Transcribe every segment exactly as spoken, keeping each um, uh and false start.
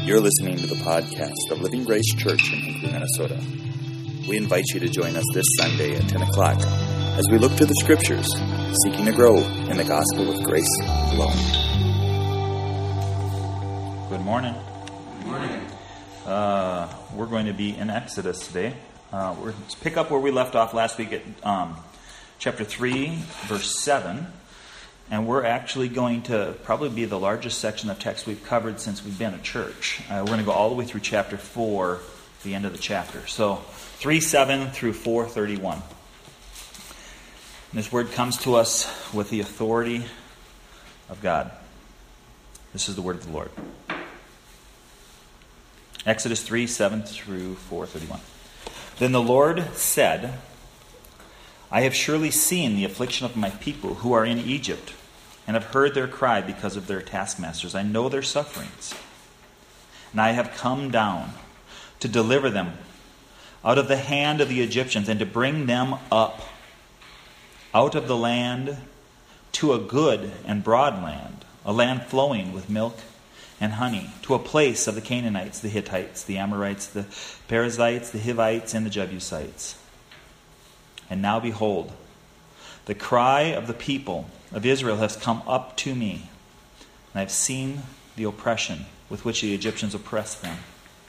You're listening to the podcast of Living Grace Church in Hinkley, Minnesota. We invite you to join us this Sunday at ten o'clock as we look to the Scriptures, seeking to grow in the gospel of grace alone. Good morning. Good morning. Uh, we're going to be in Exodus today. Uh, we're to pick up where we left off last week at um, chapter three, verse seven. And we're actually going to probably be the largest section of text we've covered since we've been a church. Uh, we're going to go all the way through chapter four, the end of the chapter. So three seven through four thirty-one. And this word comes to us with the authority of God. This is the word of the Lord. Exodus three seven through four thirty-one. Then the Lord said, I have surely seen the affliction of my people who are in Egypt, and have heard their cry because of their taskmasters. I know their sufferings. And I have come down to deliver them out of the hand of the Egyptians, and to bring them up out of the land to a good and broad land, a land flowing with milk and honey, to a place of the Canaanites, the Hittites, the Amorites, the Perizzites, the Hivites, and the Jebusites. And now behold, the cry of the people of Israel has come up to me, and I have seen the oppression with which the Egyptians oppress them.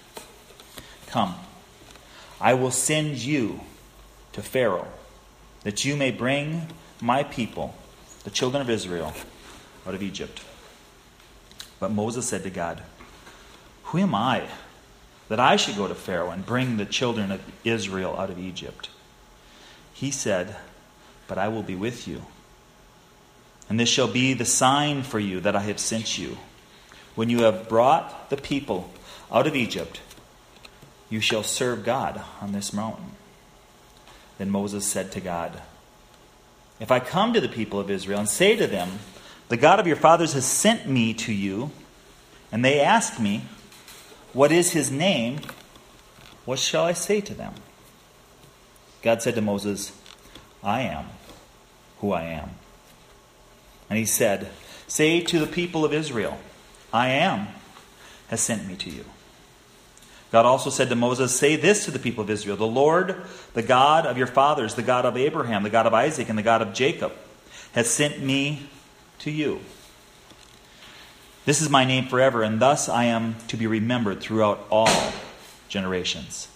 Come, I will send you to Pharaoh, that you may bring my people, the children of Israel, out of Egypt. But Moses said to God, Who am I, that I should go to Pharaoh and bring the children of Israel out of Egypt? He said, But I will be with you. And this shall be the sign for you that I have sent you. When you have brought the people out of Egypt, you shall serve God on this mountain. Then Moses said to God, If I come to the people of Israel and say to them, The God of your fathers has sent me to you, and they ask me, What is his name? What shall I say to them? God said to Moses, I am who I am. And he said, Say to the people of Israel, I am has sent me to you. God also said to Moses, Say this to the people of Israel, The Lord, the God of your fathers, the God of Abraham, the God of Isaac, and the God of Jacob, has sent me to you. This is my name forever, and thus I am to be remembered throughout all generations.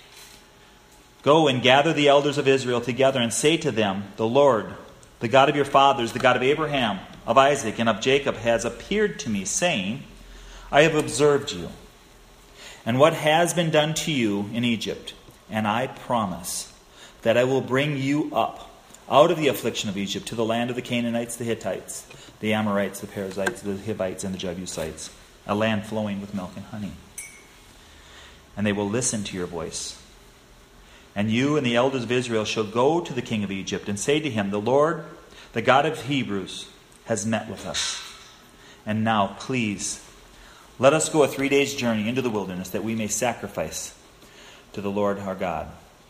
Go and gather the elders of Israel together and say to them, The Lord, the God of your fathers, the God of Abraham, of Isaac, and of Jacob, has appeared to me, saying, I have observed you, and what has been done to you in Egypt, and I promise that I will bring you up out of the affliction of Egypt to the land of the Canaanites, the Hittites, the Amorites, the Perizzites, the Hivites, and the Jebusites, a land flowing with milk and honey. And they will listen to your voice. And you and the elders of Israel shall go to the king of Egypt and say to him, The Lord, the God of Hebrews, has met with us. And now, please, let us go a three days' journey into the wilderness, that we may sacrifice to the Lord our God.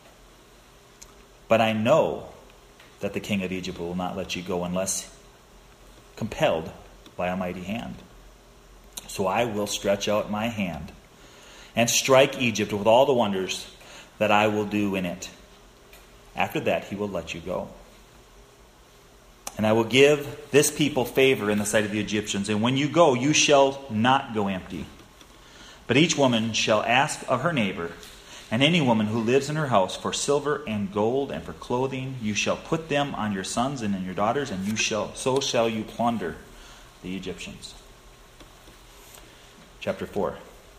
But I know that the king of Egypt will not let you go unless compelled by a mighty hand. So I will stretch out my hand and strike Egypt with all the wonders that I will do in it. After that, he will let you go. And I will give this people favor in the sight of the Egyptians. And when you go, you shall not go empty. But each woman shall ask of her neighbor, and any woman who lives in her house, for silver and gold and for clothing. You shall put them on your sons and on your daughters, and you shall so shall you plunder the Egyptians. Chapter four.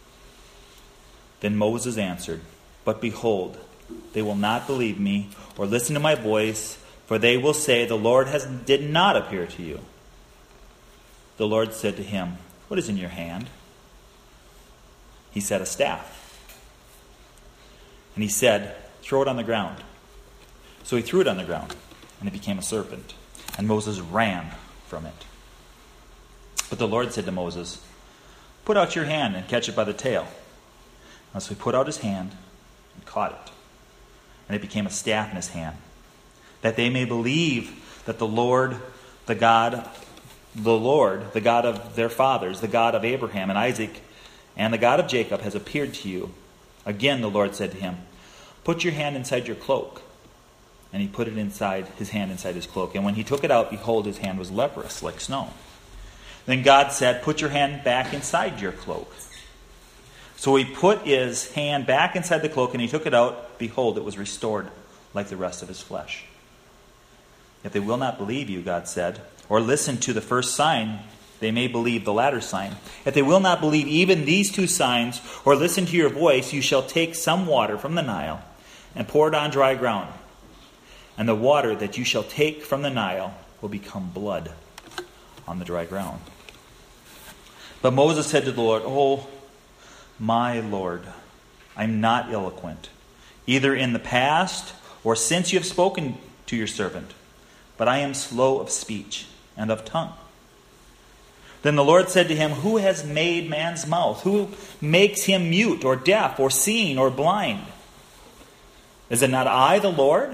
Then Moses answered, But behold, they will not believe me or listen to my voice, for they will say, The Lord has did not appear to you. The Lord said to him, What is in your hand? He said, A staff. And he said, Throw it on the ground. So he threw it on the ground, and it became a serpent. And Moses ran from it. But the Lord said to Moses, Put out your hand and catch it by the tail. And so he put out his hand and caught it. And it became a staff in his hand, that they may believe that the Lord, the God, the Lord, the God of their fathers, the God of Abraham and Isaac and the God of Jacob has appeared to you. Again the Lord said to him, put your hand inside your cloak. And he put it inside, his hand inside his cloak. And when he took it out, behold, his hand was leprous, like snow. Then God said, put your hand back inside your cloak. So he put his hand back inside the cloak, and he took it out. Behold, it was restored like the rest of his flesh. If they will not believe you, God said, or listen to the first sign, they may believe the latter sign. If they will not believe even these two signs, or listen to your voice, you shall take some water from the Nile and pour it on dry ground. And the water that you shall take from the Nile will become blood on the dry ground. But Moses said to the Lord, Oh, my Lord, I'm not eloquent, either in the past or since you have spoken to your servant, but I am slow of speech and of tongue. Then the Lord said to him, Who has made man's mouth? Who makes him mute or deaf or seeing or blind? Is it not I, the Lord?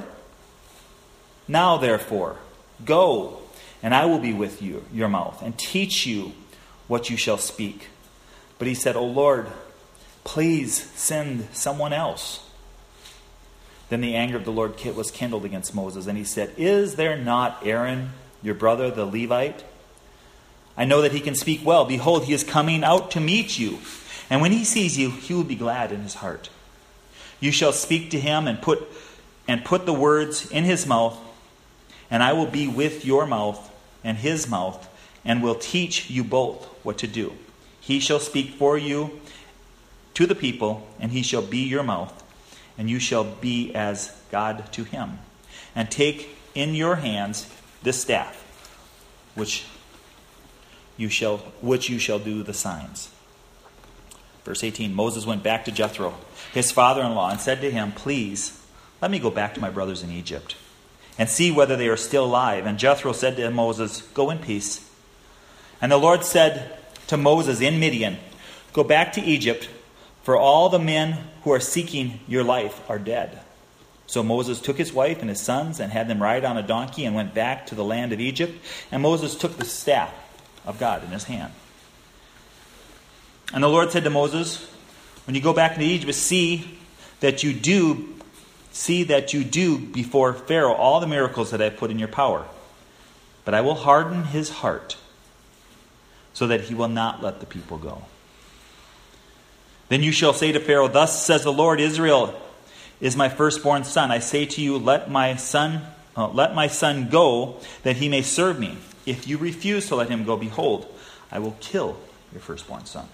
Now, therefore, go, and I will be with you, your mouth, and teach you what you shall speak. But he said, O Lord, please send someone else. Then the anger of the Lord was kindled against Moses, and he said, Is there not Aaron, your brother, the Levite? I know that he can speak well. Behold, he is coming out to meet you. And when he sees you, he will be glad in his heart. You shall speak to him and put and put the words in his mouth, and I will be with your mouth and his mouth, and will teach you both what to do. He shall speak for you to the people, and he shall be your mouth, and you shall be as God to him. And take in your hands this staff, which you shall which you shall do the signs. Verse eighteen, Moses went back to Jethro, his father-in-law, and said to him, Please, let me go back to my brothers in Egypt, and see whether they are still alive. And Jethro said to Moses, Go in peace. And the Lord said to Moses in Midian, Go back to Egypt, for all the men who are seeking your life are dead. So Moses took his wife and his sons and had them ride on a donkey and went back to the land of Egypt. And Moses took the staff of God in his hand. And the Lord said to Moses, When you go back into Egypt, see that you do See that you do before Pharaoh all the miracles that I have put in your power. But I will harden his heart so that he will not let the people go. Then you shall say to Pharaoh, Thus says the Lord, Israel is my firstborn son. I say to you, let my son, uh, let my son go, that he may serve me. If you refuse to let him go, behold, I will kill your firstborn son.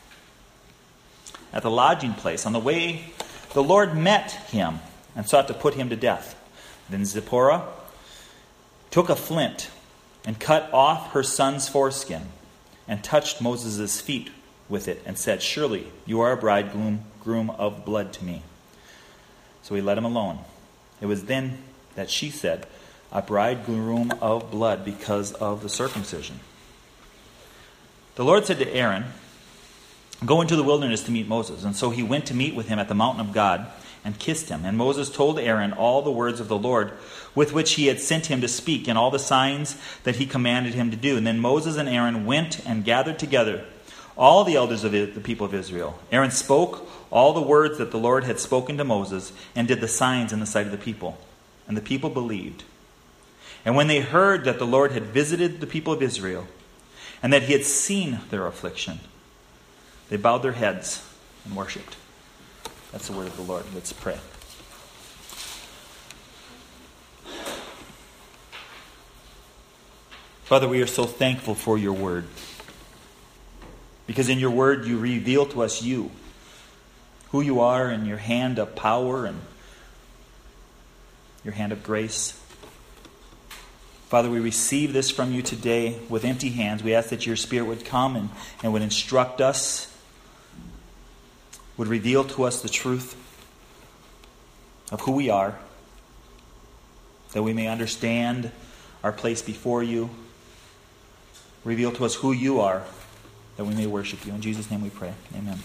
At the lodging place, on the way, the Lord met him and sought to put him to death. Then Zipporah took a flint and cut off her son's foreskin and touched Moses' feet with it and said, Surely you are a bridegroom groom of blood to me. So he let him alone. It was then that she said, A bridegroom of blood, because of the circumcision. The Lord said to Aaron, Go into the wilderness to meet Moses. And so he went to meet with him at the mountain of God and kissed him. And Moses told Aaron all the words of the Lord with which he had sent him to speak, and all the signs that he commanded him to do. And then Moses and Aaron went and gathered together all the elders of the people of Israel. Aaron spoke all the words that the Lord had spoken to Moses, and did the signs in the sight of the people. And the people believed. And when they heard that the Lord had visited the people of Israel, and that he had seen their affliction, they bowed their heads and worshipped. That's the word of the Lord. Let's pray. Father, we are so thankful for your word. Because in your word you reveal to us you. Who you are, in your hand of power and your hand of grace. Father, we receive this from you today with empty hands. We ask that your Spirit would come and, and would instruct us, would reveal to us the truth of who we are, that we may understand our place before you. Reveal to us who you are, that we may worship you. In Jesus' name we pray. Amen.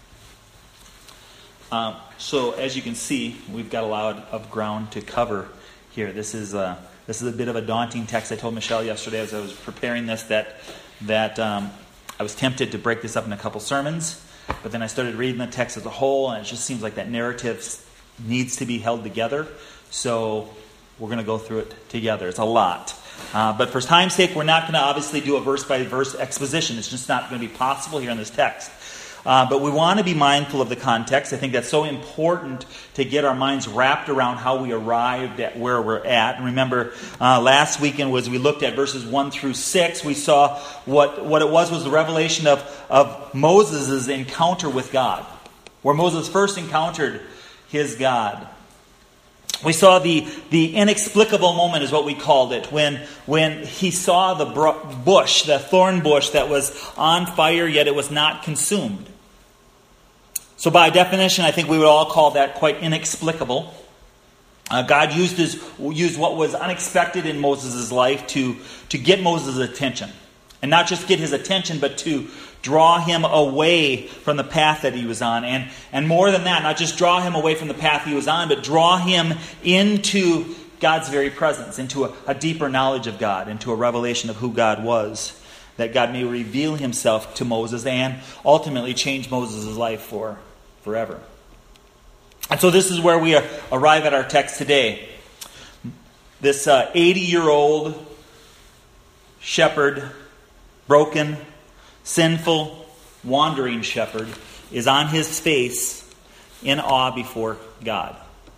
Um, so, as you can see, we've got a lot of ground to cover here. This is a, this is a bit of a daunting text. I told Michelle yesterday as I was preparing this that, that um, I was tempted to break this up in a couple sermons. But then I started reading the text as a whole, and it just seems like that narrative needs to be held together. So we're going to go through it together. It's a lot. Uh, but for time's sake, we're not going to obviously do a verse-by-verse exposition. It's just not going to be possible here in this text. Uh, but we want to be mindful of the context. I think that's so important to get our minds wrapped around how we arrived at where we're at. And remember, uh, last weekend was we looked at verses one through six. We saw what, what it was was the revelation of, of Moses' encounter with God, where Moses first encountered his God. We saw the, the inexplicable moment is what we called it, when, when he saw the bush, the thorn bush that was on fire, yet it was not consumed. So by definition, I think we would all call that quite inexplicable. Uh, God used his, used what was unexpected in Moses' life to, to get Moses' attention. And not just get his attention, but to draw him away from the path that he was on. And, and more than that, not just draw him away from the path he was on, but draw him into God's very presence, into a, a deeper knowledge of God, into a revelation of who God was, that God may reveal himself to Moses and ultimately change Moses' life for forever. And so this is where we arrive at our text today. This uh, eighty-year-old shepherd, broken, sinful, wandering shepherd, is on his face in awe before God.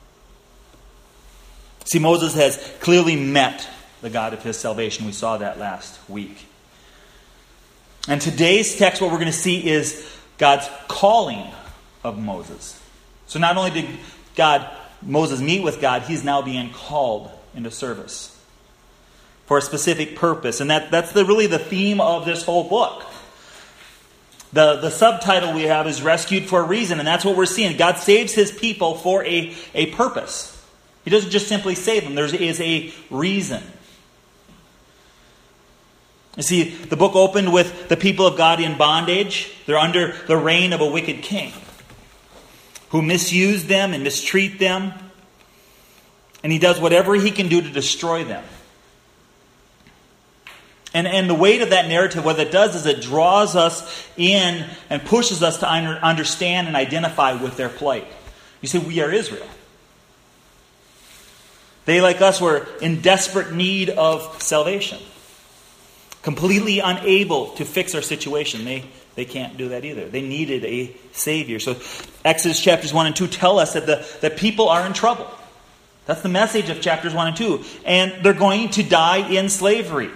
See, Moses has clearly met the God of his salvation. We saw that last week. And today's text, what we're going to see is God's calling of Moses. So not only did God, Moses meet with God, he's now being called into service for a specific purpose. And that, that's the, really the theme of this whole book. The, the subtitle we have is Rescued for a Reason, and that's what we're seeing. God saves his people for a, a purpose. He doesn't just simply save them. There is a reason. You see, the book opened with the people of God in bondage. They're under the reign of a wicked king who misused them and mistreat them. And he does whatever he can do to destroy them. And, and the weight of that narrative, what it does is it draws us in and pushes us to understand and identify with their plight. You see, we are Israel. They, like us, were in desperate need of salvation. Completely unable to fix our situation. They, they can't do that either. They needed a Savior. So Exodus chapters one and two tell us that the that people are in trouble. That's the message of chapters one and two. And they're going to die in slavery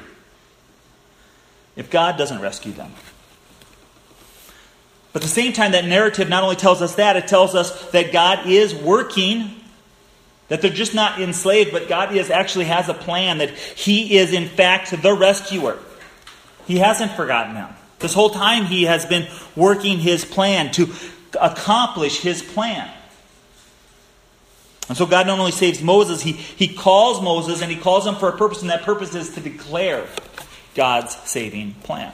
if God doesn't rescue them. But at the same time, that narrative not only tells us that, it tells us that God is working, that they're just not enslaved, but God is actually has a plan, that he is in fact the rescuer. He hasn't forgotten them. This whole time he has been working his plan to accomplish his plan. And so God not only saves Moses, he, he calls Moses, and he calls him for a purpose, and that purpose is to declare God's saving plan.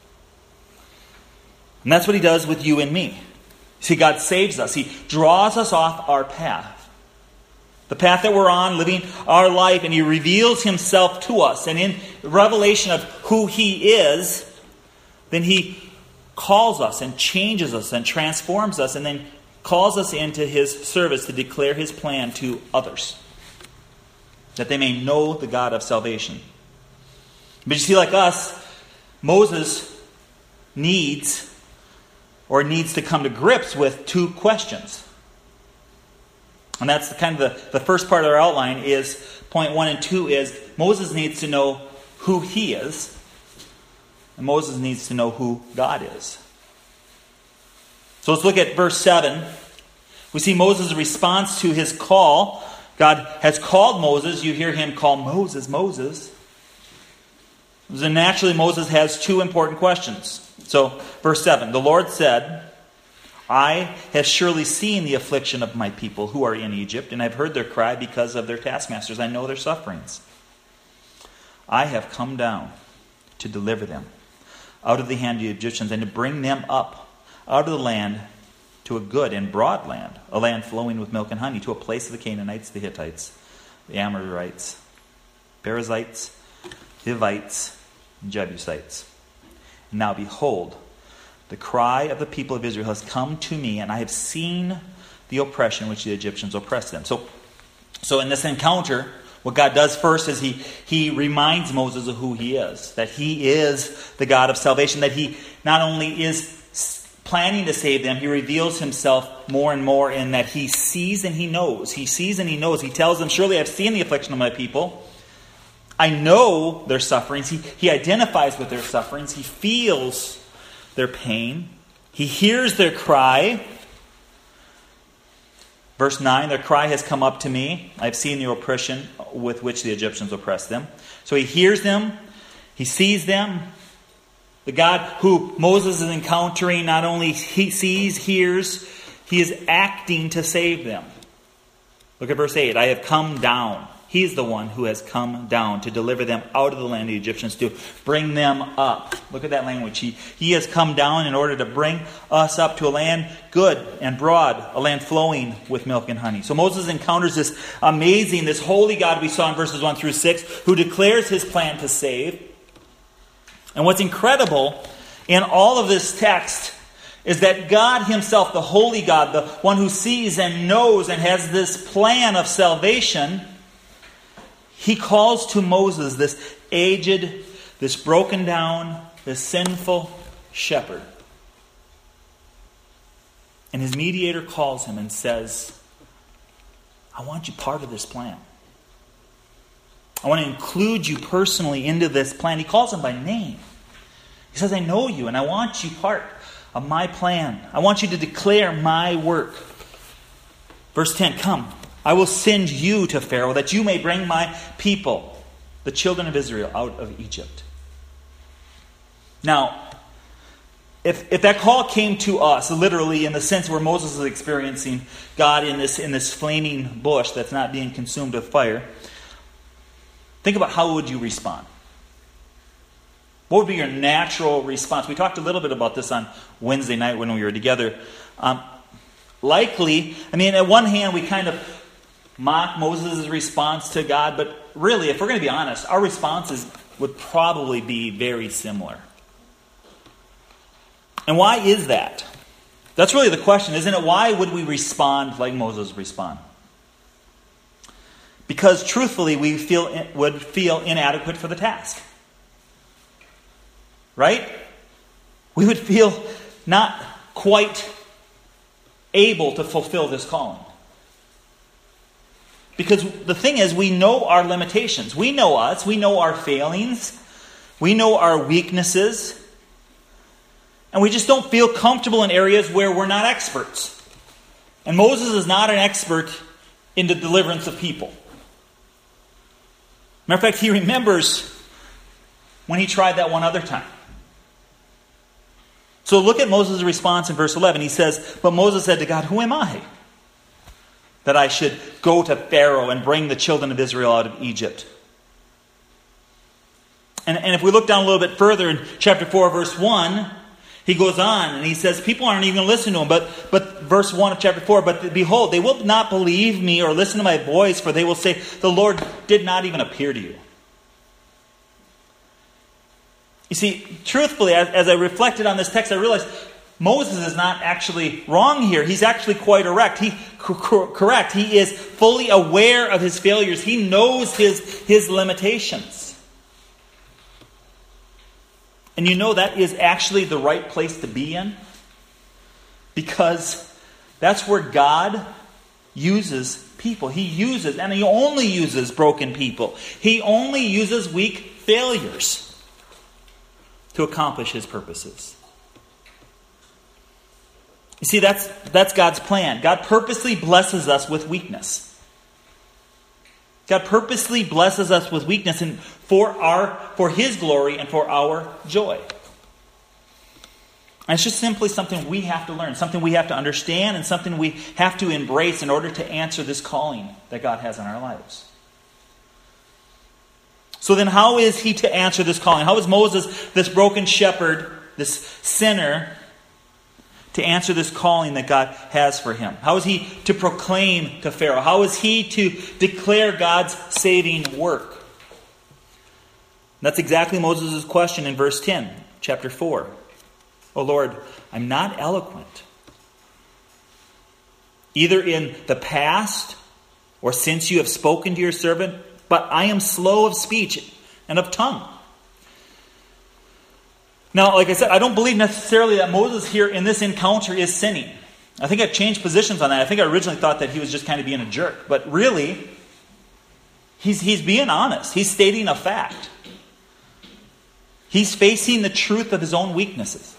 And that's what he does with you and me. See, God saves us. He draws us off our path. The path that we're on, living our life, and he reveals himself to us. And in revelation of who he is, then he calls us and changes us and transforms us, and then calls us into his service to declare his plan to others, that they may know the God of salvation. But you see, like us, Moses needs or needs to come to grips with two questions. And that's the kind of the, the first part of our outline is, point one and two is, Moses needs to know who he is, and Moses needs to know who God is. So let's look at verse seven. We see Moses' response to his call. God has called Moses. You hear him call Moses, Moses. And naturally, Moses has two important questions. So, verse seven, the Lord said, I have surely seen the affliction of my people who are in Egypt, and I've heard their cry because of their taskmasters. I know their sufferings. I have come down to deliver them out of the hand of the Egyptians, and to bring them up out of the land to a good and broad land, a land flowing with milk and honey, to a place of the Canaanites, the Hittites, the Amorites, Perizzites, Hivites, and Jebusites. And now behold, The cry of the people of Israel has come to me, and I have seen the oppression which the Egyptians oppressed them. So, so in this encounter, what God does first is he, he reminds Moses of who he is. That he is the God of salvation. That he not only is planning to save them, he reveals himself more and more in that he sees and he knows. He sees and he knows. He tells them, surely I've seen the affliction of my people. I know their sufferings. He, he identifies with their sufferings. He feels their pain. He hears their cry. Verse nine, their cry has come up to me. I've seen the oppression with which the Egyptians oppressed them. So he hears them. He sees them. The God who Moses is encountering not only he sees, hears, he is acting to save them. Look at verse eight. I have come down. He is the one who has come down to deliver them out of the land of the Egyptians, to bring them up. Look at that language. He, he has come down in order to bring us up to a land good and broad, a land flowing with milk and honey. So Moses encounters this amazing, this holy God we saw in verses one through six, who declares his plan to save. And what's incredible in all of this text is that God himself, the holy God, the one who sees and knows and has this plan of salvation, he calls to Moses this aged, this broken down, this sinful shepherd. And his mediator calls him and says, I want you part of this plan. I want to include you personally into this plan. He calls him by name. He says, I know you and I want you part of my plan. I want you to declare my work. Verse ten, come, I will send you to Pharaoh that you may bring my people, the children of Israel, out of Egypt. Now, if, if that call came to us, literally in the sense where Moses is experiencing God in this, in this flaming bush that's not being consumed with fire, think about how would you respond? What would be your natural response? We talked a little bit about this on Wednesday night when we were together. Um, likely, I mean, at one hand, we kind of mock Moses' response to God, but really, if we're going to be honest, our responses would probably be very similar. And why is that? That's really the question, isn't it? Why would we respond like Moses responded? Because truthfully, we feel would feel inadequate for the task. Right? We would feel not quite able to fulfill this calling. Because the thing is, we know our limitations. We know us. We know our failings. We know our weaknesses. And we just don't feel comfortable in areas where we're not experts. And Moses is not an expert in the deliverance of people. Matter of fact, he remembers when he tried that one other time. So look at Moses' response in verse eleven. He says, but Moses said to God, who am I that I should go to Pharaoh and bring the children of Israel out of Egypt? And, and if we look down a little bit further in chapter four, verse one, he goes on and he says, people aren't even going to listen to him. But, but verse one of chapter four, but behold, they will not believe me or listen to my voice, for they will say, the Lord did not even appear to you. You see, truthfully, as, as I reflected on this text, I realized Moses is not actually wrong here. He's actually quite correct. He, cor- correct. He is fully aware of his failures. He knows his, his limitations. And you know that is actually the right place to be in. Because that's where God uses people. He uses, and he only uses broken people. He only uses weak failures to accomplish his purposes. You see, that's that's God's plan. God purposely blesses us with weakness. God purposely blesses us with weakness and for our for his glory and for our joy. And it's just simply something we have to learn, something we have to understand, and something we have to embrace in order to answer this calling that God has on our lives. So then how is he to answer this calling? How is Moses, this broken shepherd, this sinner, to answer this calling that God has for him? How is he to proclaim to Pharaoh? How is he to declare God's saving work? And that's exactly Moses' question in verse ten, chapter four. "O Lord, I'm not eloquent, either in the past or since you have spoken to your servant, but I am slow of speech and of tongue." Now, like I said, I don't believe necessarily that Moses here in this encounter is sinning. I think I've changed positions on that. I think I originally thought that he was just kind of being a jerk. But really, he's, he's being honest. He's stating a fact. He's facing the truth of his own weaknesses.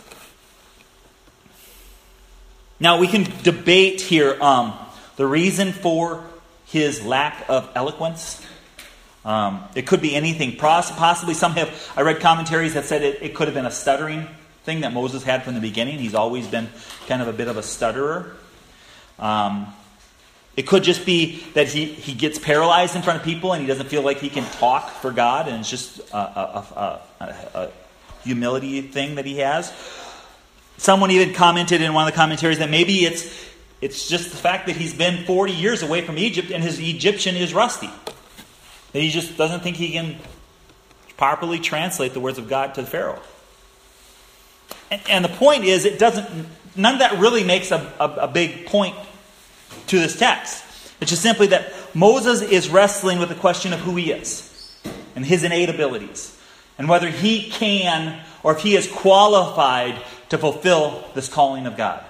Now, we can debate here um, the reason for his lack of eloquence. Um, it could be anything. Possibly some have, I read commentaries that said it, it could have been a stuttering thing that Moses had from the beginning. He's always been kind of a bit of a stutterer. Um, it could just be that he, he gets paralyzed in front of people and he doesn't feel like he can talk for God, and it's just a, a, a, a, a humility thing that he has. Someone even commented in one of the commentaries that maybe it's it's just the fact that he's been forty years away from Egypt and his Egyptian is rusty. That he just doesn't think he can properly translate the words of God to the Pharaoh. And, and the point is, it doesn't. None of that really makes a, a, a big point to this text. It's just simply that Moses is wrestling with the question of who he is and his innate abilities, and whether he can or if he is qualified to fulfill this calling of God.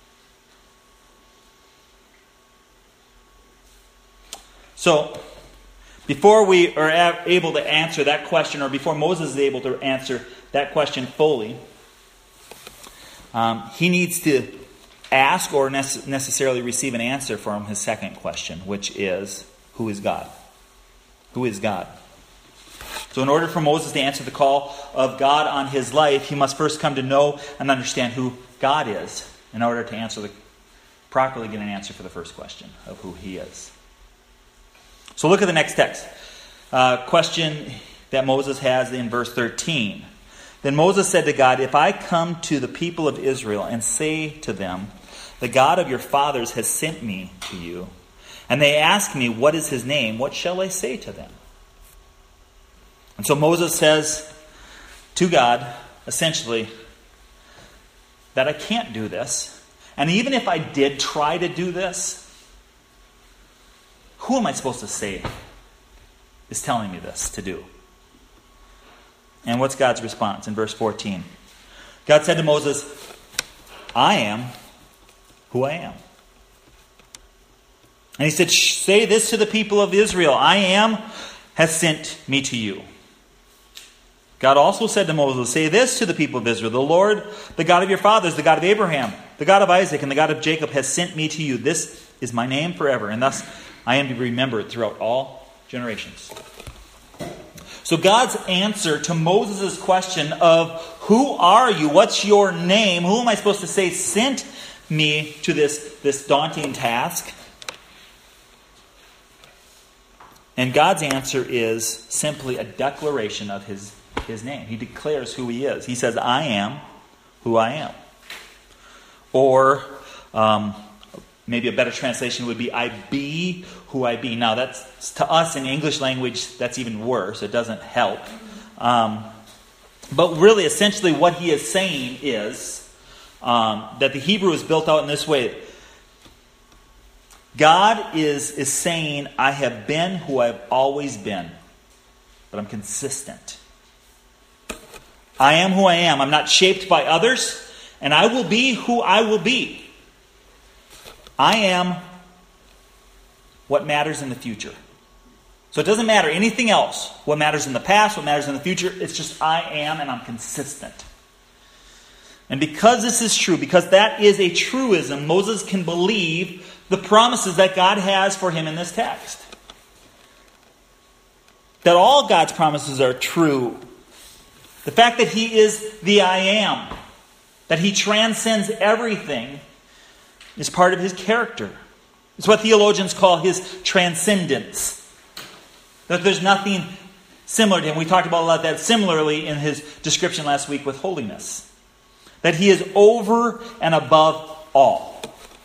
So, before we are able to answer that question, or before Moses is able to answer that question fully, um, he needs to ask or nece- necessarily receive an answer from his second question, which is, who is God? Who is God? So in order for Moses to answer the call of God on his life, he must first come to know and understand who God is in order to answer the properly get an answer for the first question of who he is. So look at the next text. Uh, question that Moses has in verse thirteen. Then Moses said to God, "If I come to the people of Israel and say to them, 'The God of your fathers has sent me to you,' and they ask me, 'What is his name?' what shall I say to them?" And so Moses says to God, essentially, that I can't do this. And even if I did try to do this, who am I supposed to say is telling me this to do? And what's God's response in verse fourteen? God said to Moses, "I am who I am." And he said, "Say this to the people of Israel, 'I am has sent me to you.'" God also said to Moses, "Say this to the people of Israel, 'The Lord, the God of your fathers, the God of Abraham, the God of Isaac, and the God of Jacob has sent me to you. This is my name forever, and thus I am to be remembered throughout all generations." So God's answer to Moses' question of, who are you? What's your name? Who am I supposed to say sent me to this, this daunting task? And God's answer is simply a declaration of his, his name. He declares who he is. He says, "I am who I am." Or um, maybe a better translation would be, "I be who I be." Now, that's to us in English language, that's even worse. It doesn't help. Um, but really, essentially, what he is saying is um, that the Hebrew is built out in this way. God is, is saying, "I have been who I've always been, but I'm consistent. I am who I am. I'm not shaped by others, and I will be who I will be. I am what matters in the future." So it doesn't matter anything else. What matters in the past, what matters in the future. It's just I am, and I'm consistent. And because this is true, because that is a truism, Moses can believe the promises that God has for him in this text. That all God's promises are true. The fact that he is the I am, that he transcends everything, is part of his character. It's what theologians call his transcendence. That there's nothing similar to him. We talked about a lot of that similarly in his description last week with holiness. That he is over and above all.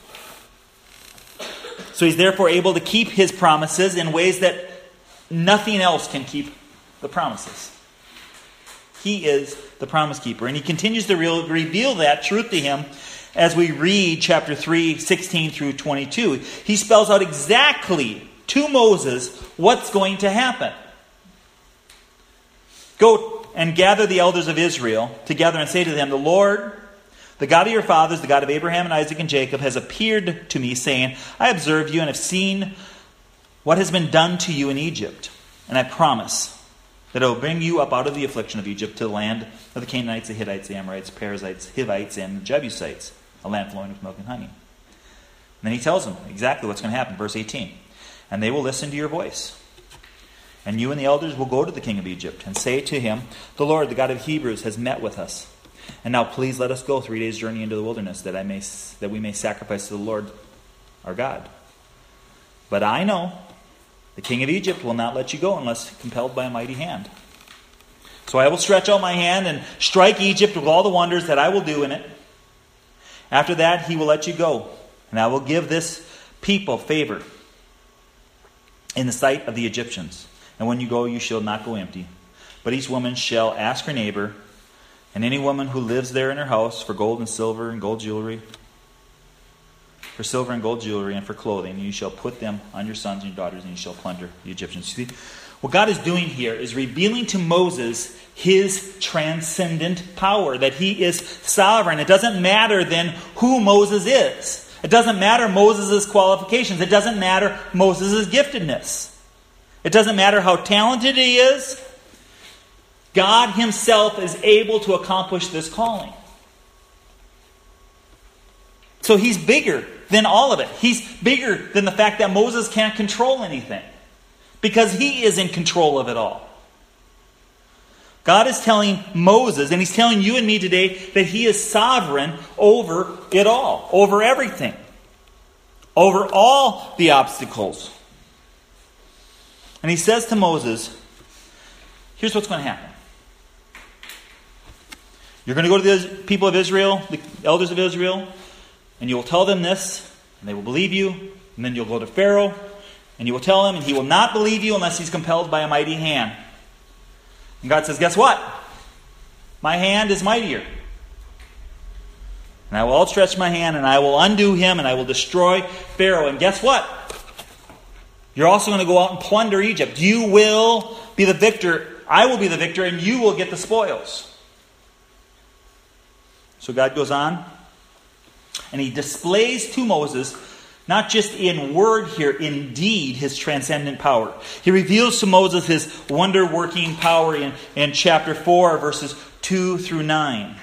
So he's therefore able to keep his promises in ways that nothing else can keep the promises. He is the promise keeper. And he continues to re- reveal that truth to him as we read chapter three, sixteen through twenty-two. He spells out exactly to Moses what's going to happen. Go and gather the elders of Israel together and say to them, the Lord, the God of your fathers, the God of Abraham and Isaac and Jacob, has appeared to me, saying, I observed you and have seen what has been done to you in Egypt. And I promise that I will bring you up out of the affliction of Egypt to the land of the Canaanites, the Hittites, the Amorites, Perizzites, Hivites, and the Jebusites, a land flowing with milk and honey. And then he tells them exactly what's going to happen. Verse eighteen. And they will listen to your voice. And you and the elders will go to the king of Egypt and say to him, the Lord, the God of Hebrews, has met with us. And now please let us go three days' journey into the wilderness, that I may that we may sacrifice to the Lord our God. But I know the king of Egypt will not let you go unless compelled by a mighty hand. So I will stretch out my hand and strike Egypt with all the wonders that I will do in it. After that he will let you go, and I will give this people favor in the sight of the Egyptians. And when you go, you shall not go empty. But each woman shall ask her neighbor, and any woman who lives there in her house, for gold and silver and gold jewelry, for silver and gold jewelry, and for clothing, and you shall put them on your sons and your daughters, and you shall plunder the Egyptians. You see, what God is doing here is revealing to Moses his transcendent power, that he is sovereign. It doesn't matter then who Moses is. It doesn't matter Moses' qualifications. It doesn't matter Moses' giftedness. It doesn't matter how talented he is. God himself is able to accomplish this calling. So he's bigger than all of it. He's bigger than the fact that Moses can't control anything, because he is in control of it all. God is telling Moses, and he's telling you and me today, that he is sovereign over it all, over everything, over all the obstacles. And he says to Moses, here's what's going to happen. You're going to go to the people of Israel, the elders of Israel, and you will tell them this, and they will believe you. And then you'll go to Pharaoh, and you will tell him, and he will not believe you unless he's compelled by a mighty hand. And God says, guess what? My hand is mightier. And I will outstretch my hand, and I will undo him, and I will destroy Pharaoh. And guess what? You're also going to go out and plunder Egypt. You will be the victor. I will be the victor, and you will get the spoils. So God goes on, and he displays to Moses, not just in word here, in deed, his transcendent power. He reveals to Moses his wonder-working power in, in chapter four, verses two through nine.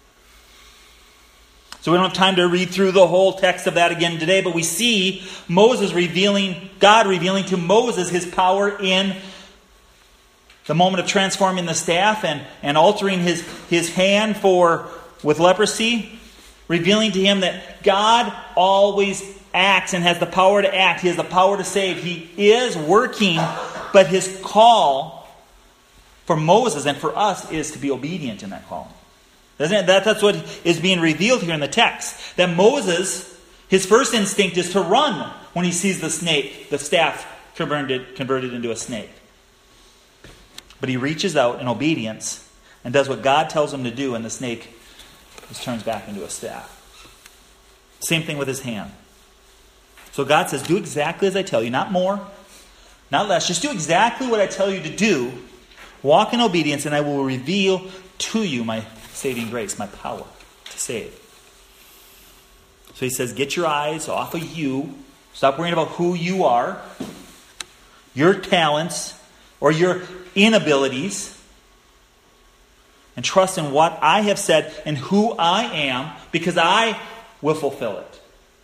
So we don't have time to read through the whole text of that again today, but we see Moses revealing, God revealing to Moses his power in the moment of transforming the staff and, and altering his, his hand for with leprosy, revealing to him that God always acts and has the power to act. He has the power to save. He is working, but his call for Moses and for us is to be obedient in that calling. Doesn't it? That, that's what is being revealed here in the text. That Moses, his first instinct is to run when he sees the snake, the staff converted, converted into a snake. But he reaches out in obedience and does what God tells him to do, and the snake just turns back into a staff. Same thing with his hand. So God says, do exactly as I tell you, not more, not less. Just do exactly what I tell you to do. Walk in obedience, and I will reveal to you my saving grace, my power to save. So he says, get your eyes off of you. Stop worrying about who you are, your talents, or your inabilities, and trust in what I have said and who I am, because I will fulfill it.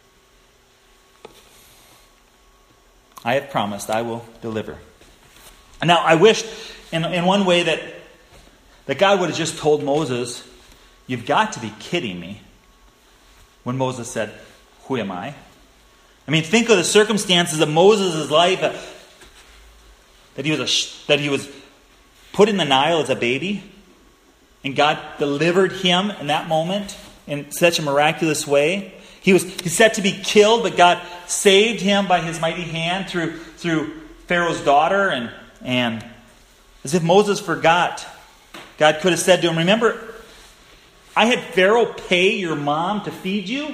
I have promised I will deliver. And now I wish in, in one way that, that God would have just told Moses, you've got to be kidding me, when Moses said, who am I? I mean, think of the circumstances of Moses' life, uh, that he was a, that he was put in the Nile as a baby, and God delivered him in that moment in such a miraculous way. He was he's set to be killed, but God saved him by his mighty hand through through Pharaoh's daughter, and and as if Moses forgot God could have said to him, remember, I had Pharaoh pay your mom to feed you?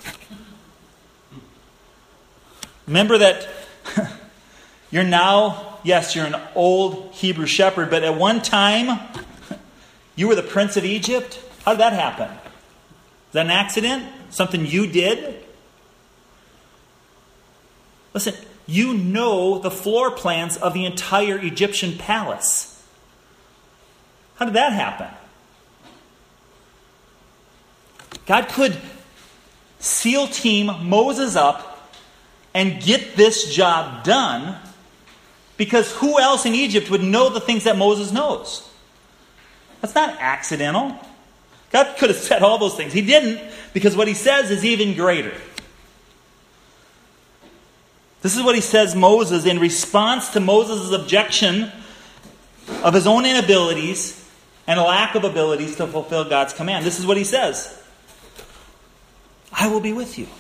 Remember that you're now, yes, you're an old Hebrew shepherd, but at one time, you were the prince of Egypt? How did that happen? Is that an accident? Something you did? Listen, you know the floor plans of the entire Egyptian palace. How did that happen? God could SEAL team Moses up and get this job done because who else in Egypt would know the things that Moses knows? That's not accidental. God could have said all those things. He didn't, because what he says is even greater. This is what he says Moses in response to Moses' objection of his own inabilities and a lack of abilities to fulfill God's command. This is what he says. I will be with you.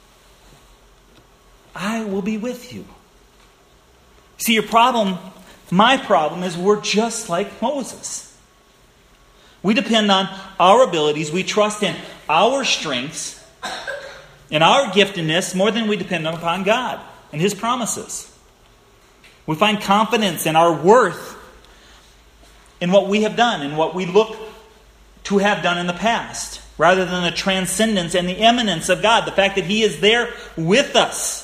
I will be with you. See, your problem, my problem, is we're just like Moses. We depend on our abilities. We trust in our strengths and our giftedness more than we depend upon God and His promises. We find confidence in our worth in what we have done and what we look to have done in the past, rather than the transcendence and the immanence of God, the fact that He is there with us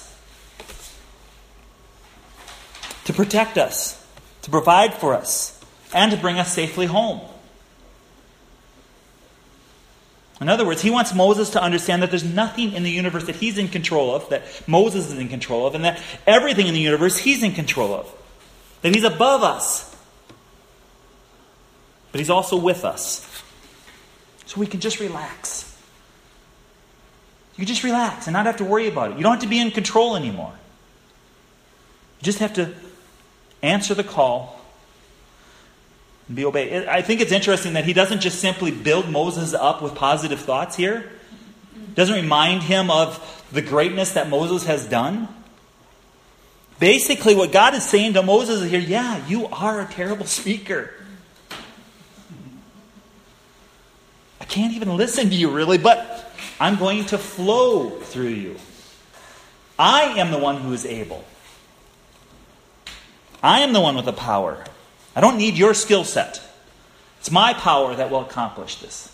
to protect us, to provide for us, and to bring us safely home. In other words, He wants Moses to understand that there's nothing in the universe that he's in control of, that Moses is in control of, and that everything in the universe He's in control of. That He's above us. But He's also with us. So we can just relax. You can just relax and not have to worry about it. You don't have to be in control anymore. You just have to answer the call and be obeyed. I think it's interesting that He doesn't just simply build Moses up with positive thoughts here. He doesn't remind him of the greatness that Moses has done. Basically, what God is saying to Moses is here, yeah, you are a terrible speaker. I can't even listen to you really, but I'm going to flow through you. I am the one who is able. I am the one with the power. I don't need your skill set. It's my power that will accomplish this.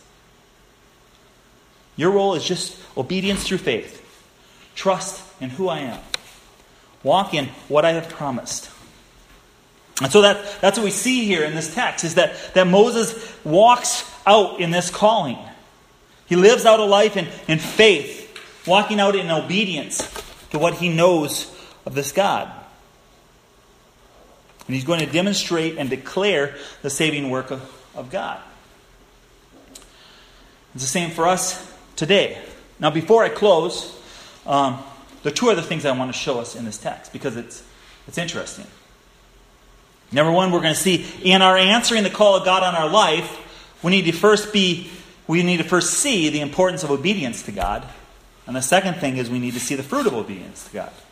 Your role is just obedience through faith. Trust in who I am. Walk in what I have promised. And so that, that's what we see here in this text, is that, that Moses walks out in this calling. He lives out a life in, in faith, walking out in obedience to what he knows of this God. And he's going to demonstrate and declare the saving work of, of God. It's the same for us today. Now, before I close, um, there are two other things I want to show us in this text, because it's it's interesting. Number one, we're going to see in our answering the call of God on our life, we need to first be, we need to first see the importance of obedience to God. And the second thing is we need to see the fruit of obedience to God.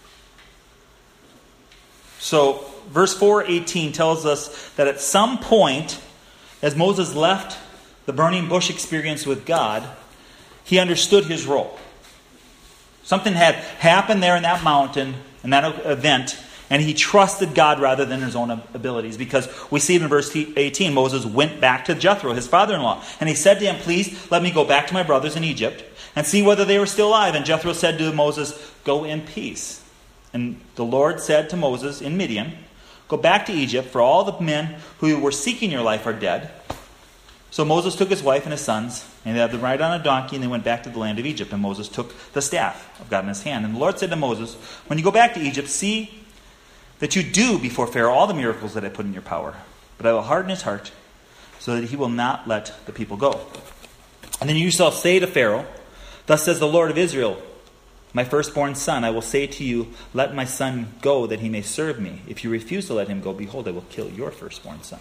So, verse four eighteen tells us that at some point, as Moses left the burning bush experience with God, he understood his role. Something had happened there in that mountain, in that event, and he trusted God rather than his own abilities. Because we see it in verse eighteen, Moses went back to Jethro, his father-in-law, and he said to him, "Please let me go back to my brothers in Egypt and see whether they were still alive." And Jethro said to Moses, "Go in peace." And the Lord said to Moses in Midian, "Go back to Egypt, for all the men who were seeking your life are dead." So Moses took his wife and his sons, and they had them ride on a donkey, and they went back to the land of Egypt. And Moses took the staff of God in his hand. And the Lord said to Moses, "When you go back to Egypt, see that you do before Pharaoh all the miracles that I put in your power. But I will harden his heart, so that he will not let the people go. And then you shall say to Pharaoh, 'Thus says the Lord of Israel, my firstborn son, I will say to you, let my son go that he may serve me. If you refuse to let him go, behold, I will kill your firstborn son.'"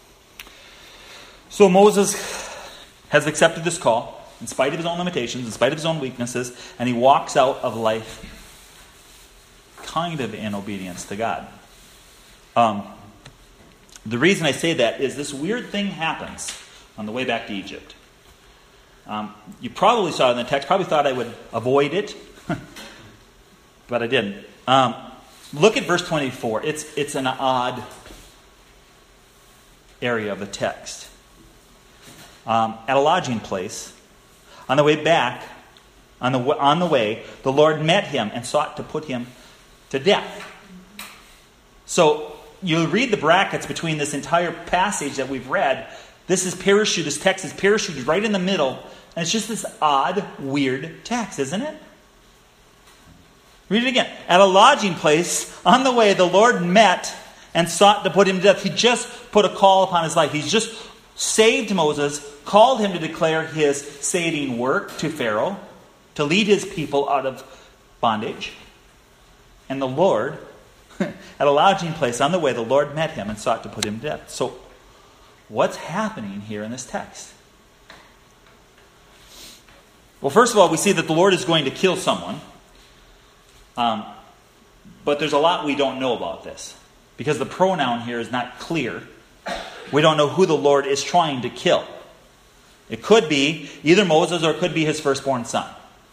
So Moses has accepted this call, in spite of his own limitations, in spite of his own weaknesses, and he walks out of life kind of in obedience to God. Um, The reason I say that is this weird thing happens on the way back to Egypt. Um, you probably saw it in the text, probably thought I would avoid it, but I didn't. Um, look at verse twenty-four. It's, it's an odd area of the text. Um, at a lodging place, on the way back, on the, on the way, the Lord met him and sought to put him to death. So you read the brackets between this entire passage that we've read. This is parachute. This text is parachuted right in the middle. And it's just this odd, weird text, isn't it? Read it again. At a lodging place, on the way, the Lord met and sought to put him to death. He just put a call upon his life. He's just saved Moses, called him to declare his saving work to Pharaoh, to lead his people out of bondage. And the Lord, at a lodging place on the way, the Lord met him and sought to put him to death. So, what's happening here in this text? Well, first of all, we see that the Lord is going to kill someone. Um, but there's a lot we don't know about this. Because the pronoun here is not clear. We don't know who the Lord is trying to kill. It could be either Moses or it could be his firstborn son.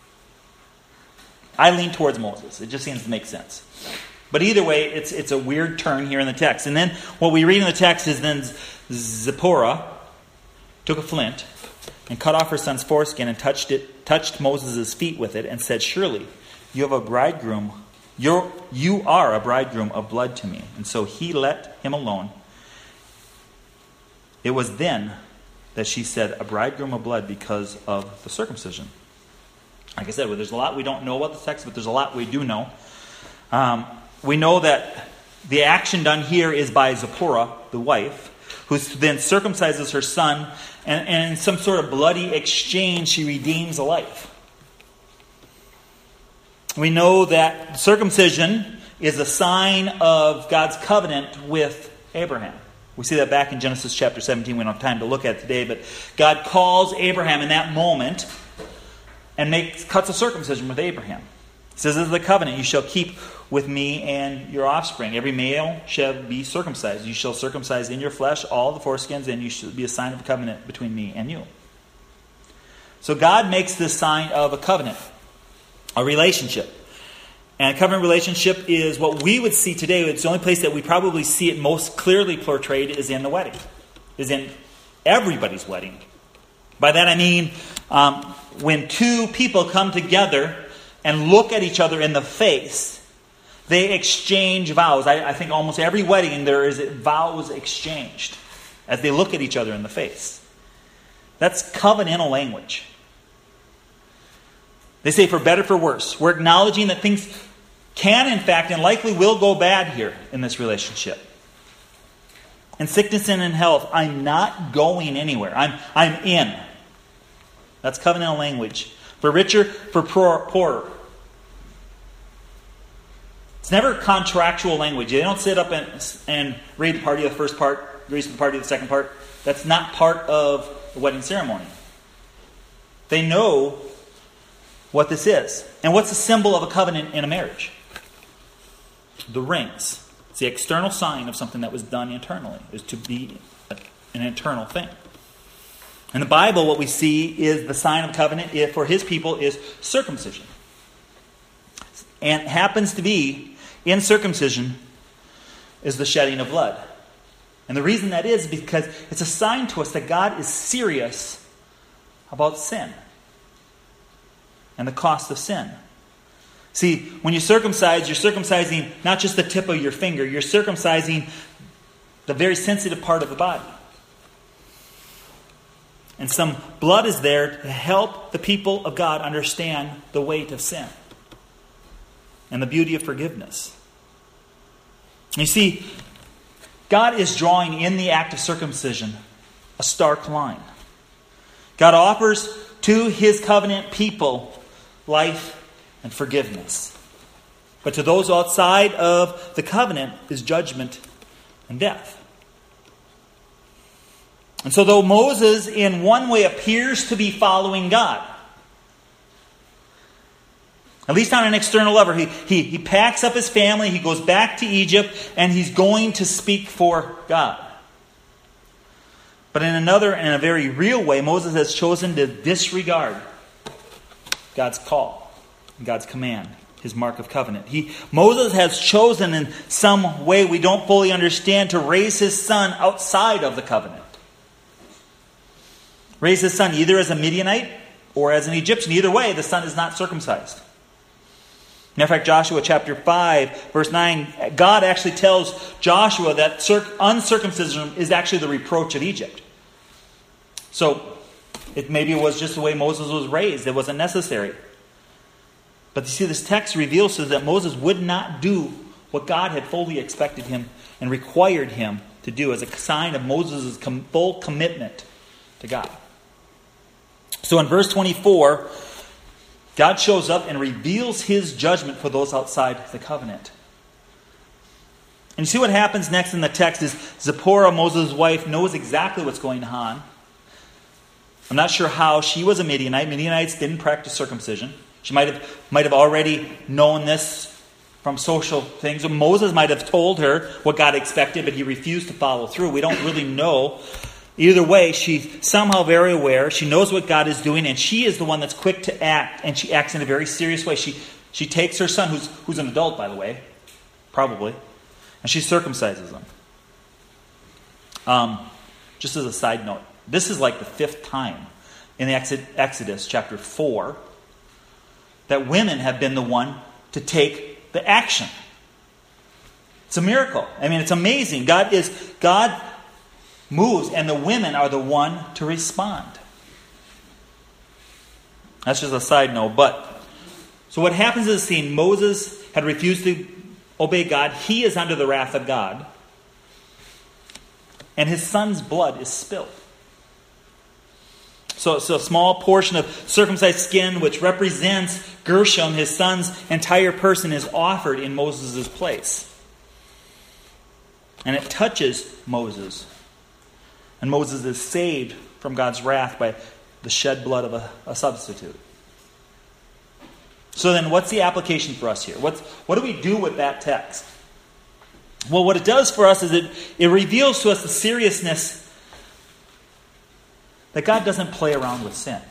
I lean towards Moses. It just seems to make sense. But either way, it's it's a weird turn here in the text. And then what we read in the text is then Zipporah took a flint and cut off her son's foreskin and touched it, touched Moses' feet with it and said, "Surely you have a bridegroom, you're, you are a bridegroom of blood to me." And so he let him alone. It was then that she said, "A bridegroom of blood," because of the circumcision. Like I said, well, there's a lot we don't know about the text, but there's a lot we do know. Um, we know that the action done here is by Zipporah, the wife, who then circumcises her son, and, and in some sort of bloody exchange, she redeems a life. We know that circumcision is a sign of God's covenant with Abraham. We see that back in Genesis chapter seventeen. We don't have time to look at it today, but God calls Abraham in that moment and makes cuts a circumcision with Abraham. He says, "This is the covenant you shall keep with me and your offspring. Every male shall be circumcised. You shall circumcise in your flesh all the foreskins, and you shall be a sign of a covenant between me and you." So God makes this sign of a covenant, a relationship. And a covenant relationship is what we would see today. It's the only place that we probably see it most clearly portrayed is in the wedding, is in everybody's wedding. By that I mean um, when two people come together and look at each other in the face, they exchange vows. I, I think almost every wedding there is vows exchanged as they look at each other in the face. That's covenantal language. They say for better, for worse. We're acknowledging that things can, in fact, and likely will go bad here in this relationship. In sickness and in health, I'm not going anywhere. I'm, I'm in. That's covenantal language. For richer, for poorer. It's never contractual language. They don't sit up and, and read the party of the first part, read the party of the second part. That's not part of the wedding ceremony. They know what this is. And what's the symbol of a covenant in a marriage? The rings. It's the external sign of something that was done internally. Is to be a, an internal thing. In the Bible, what we see is the sign of covenant for his people is circumcision. And it happens to be, in circumcision, is the shedding of blood. And the reason that is because it's a sign to us that God is serious about sin and the cost of sin. See, when you circumcise, you're circumcising not just the tip of your finger, you're circumcising the very sensitive part of the body. And some blood is there to help the people of God understand the weight of sin and the beauty of forgiveness. You see, God is drawing in the act of circumcision a stark line. God offers to his covenant people life and forgiveness. But to those outside of the covenant is judgment and death. And so though Moses in one way appears to be following God, at least on an external level, he, he, he packs up his family, he goes back to Egypt, and he's going to speak for God. But in another and a very real way, Moses has chosen to disregard God's call, God's command, his mark of covenant. He, Moses has chosen in some way we don't fully understand to raise his son outside of the covenant. Raise his son either as a Midianite or as an Egyptian. Either way, the son is not circumcised. Matter of fact, Joshua chapter five, verse nine, God actually tells Joshua that circ- uncircumcision is actually the reproach of Egypt. So, it maybe it was just the way Moses was raised. It wasn't necessary. But you see, this text reveals to us that Moses would not do what God had fully expected him and required him to do as a sign of Moses' com- full commitment to God. So in verse twenty-four, God shows up and reveals his judgment for those outside the covenant. And you see what happens next in the text is Zipporah, Moses' wife, knows exactly what's going on. I'm not sure how. She was a Midianite. Midianites didn't practice circumcision. She might have, might have already known this from social things. Or Moses might have told her what God expected, but he refused to follow through. We don't really know. Either way, she's somehow very aware. She knows what God is doing, and she is the one that's quick to act, and she acts in a very serious way. She she takes her son, who's who's an adult, by the way, probably, and she circumcises him. Um, just as a side note, this is like the fifth time in the Exodus chapter four that women have been the one to take the action. It's a miracle. I mean, it's amazing. God is God. moves, and the women are the one to respond. That's just a side note. But so what happens is, scene, Moses had refused to obey God. He is under the wrath of God. And his son's blood is spilled. So, so a small portion of circumcised skin, which represents Gershom, his son's entire person, is offered in Moses' place. And it touches Moses. And Moses is saved from God's wrath by the shed blood of a, a substitute. So then what's the application for us here? What's, what do we do with that text? Well, what it does for us is it, it reveals to us the seriousness that God doesn't play around with sin.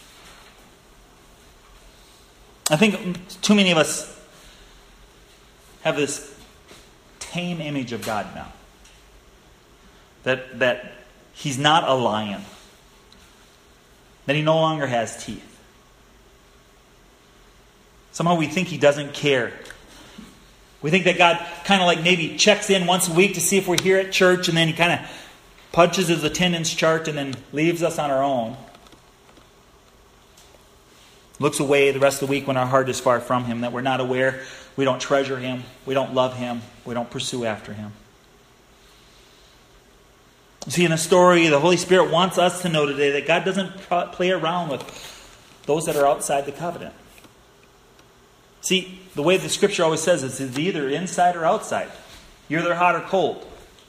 I think too many of us have this tame image of God now. That that He's not a lion. That he no longer has teeth. Somehow we think he doesn't care. We think that God kind of like maybe checks in once a week to see if we're here at church, and then he kind of punches his attendance chart and then leaves us on our own. Looks away the rest of the week when our heart is far from him, that we're not aware, we don't treasure him, we don't love him, we don't pursue after him. See, in the story, the Holy Spirit wants us to know today that God doesn't play around with those that are outside the covenant. See, the way the Scripture always says is it's either inside or outside. You're either hot or cold.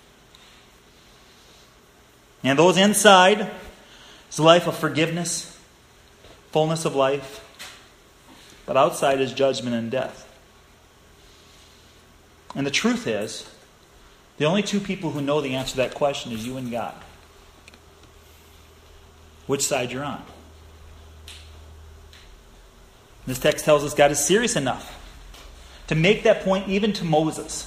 And those inside is a life of forgiveness, fullness of life. But outside is judgment and death. And the truth is, the only two people who know the answer to that question is you and God. Which side you're on. This text tells us God is serious enough to make that point even to Moses.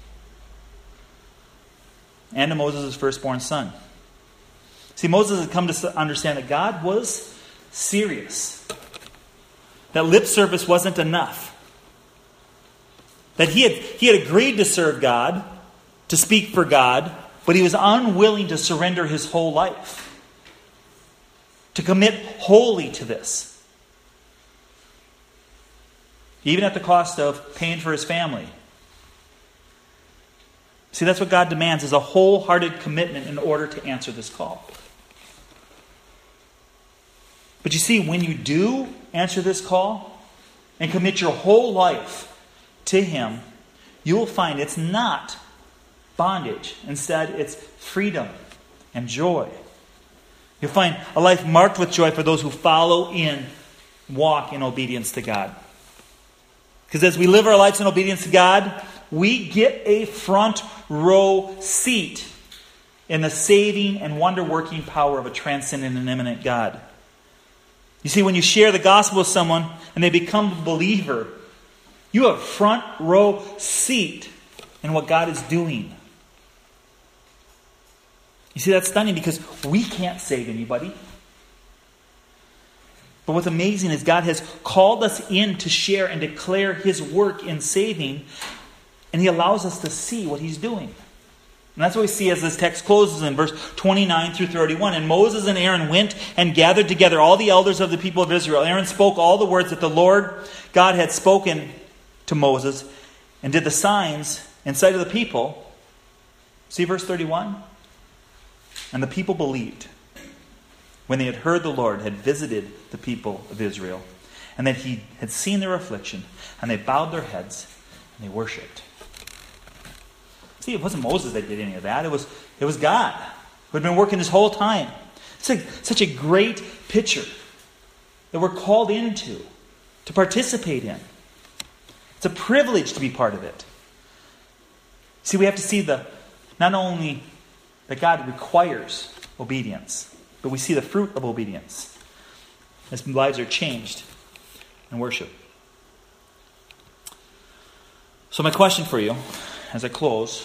And to Moses' firstborn son. See, Moses had come to understand that God was serious. That lip service wasn't enough. That he had, he had agreed to serve God, to speak for God, but he was unwilling to surrender his whole life. To commit wholly to this. Even at the cost of paying for his family. See, that's what God demands, is a wholehearted commitment in order to answer this call. But you see, when you do answer this call and commit your whole life to him, you will find it's not bondage. Instead, it's freedom and joy. You'll find a life marked with joy for those who follow in, walk in obedience to God. Because as we live our lives in obedience to God, we get a front row seat in the saving and wonder-working power of a transcendent and immanent God. You see, when you share the gospel with someone and they become a believer, you have front row seat in what God is doing. You see, that's stunning because we can't save anybody. But what's amazing is God has called us in to share and declare His work in saving, and He allows us to see what He's doing. And that's what we see as this text closes in verse twenty-nine through thirty-one. And Moses and Aaron went and gathered together all the elders of the people of Israel. Aaron spoke all the words that the Lord God had spoken to Moses and did the signs in sight of the people. See verse thirty-one? And the people believed when they had heard the Lord had visited the people of Israel, and that He had seen their affliction, and they bowed their heads and they worshipped. See, it wasn't Moses that did any of that. It was, it was God who had been working this whole time. It's like such a great picture that we're called into, to participate in. It's a privilege to be part of it. See, we have to see the not only that God requires obedience, but we see the fruit of obedience as lives are changed in worship. So my question for you, as I close,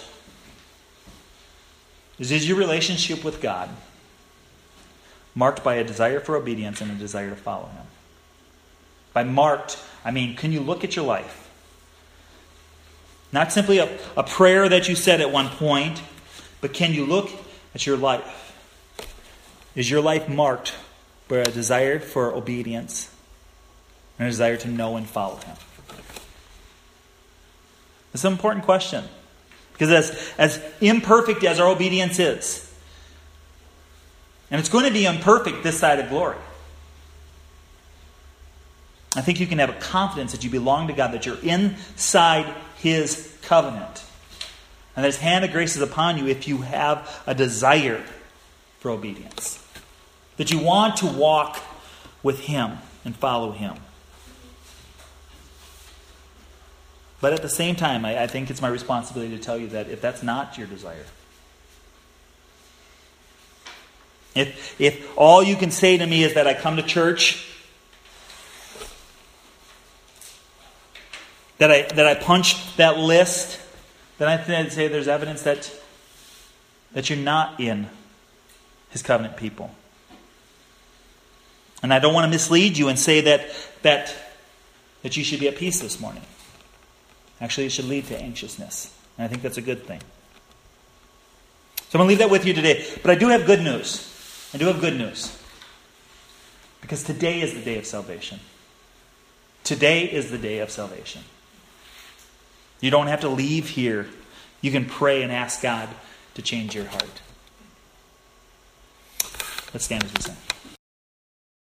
is, is your relationship with God marked by a desire for obedience and a desire to follow Him? By marked, I mean, can you look at your life? Not simply a, a prayer that you said at one point, but can you look at your life? Is your life marked by a desire for obedience and a desire to know and follow Him? It's an important question. Because as, as imperfect as our obedience is, and it's going to be imperfect this side of glory, I think you can have a confidence that you belong to God, that you're inside His covenant, and that His hand of grace is upon you if you have a desire for obedience. That you want to walk with Him and follow Him. But at the same time, I, I think it's my responsibility to tell you that if that's not your desire, if if all you can say to me is that I come to church, that I that I punch that list, then I'd say there's evidence that that you're not in His covenant people. And I don't want to mislead you and say that that that you should be at peace this morning. Actually, it should lead to anxiousness. And I think that's a good thing. So I'm going to leave that with you today. But I do have good news. I do have good news. Because today is the day of salvation. Today is the day of salvation. You don't have to leave here. You can pray and ask God to change your heart. Let's stand as we sing.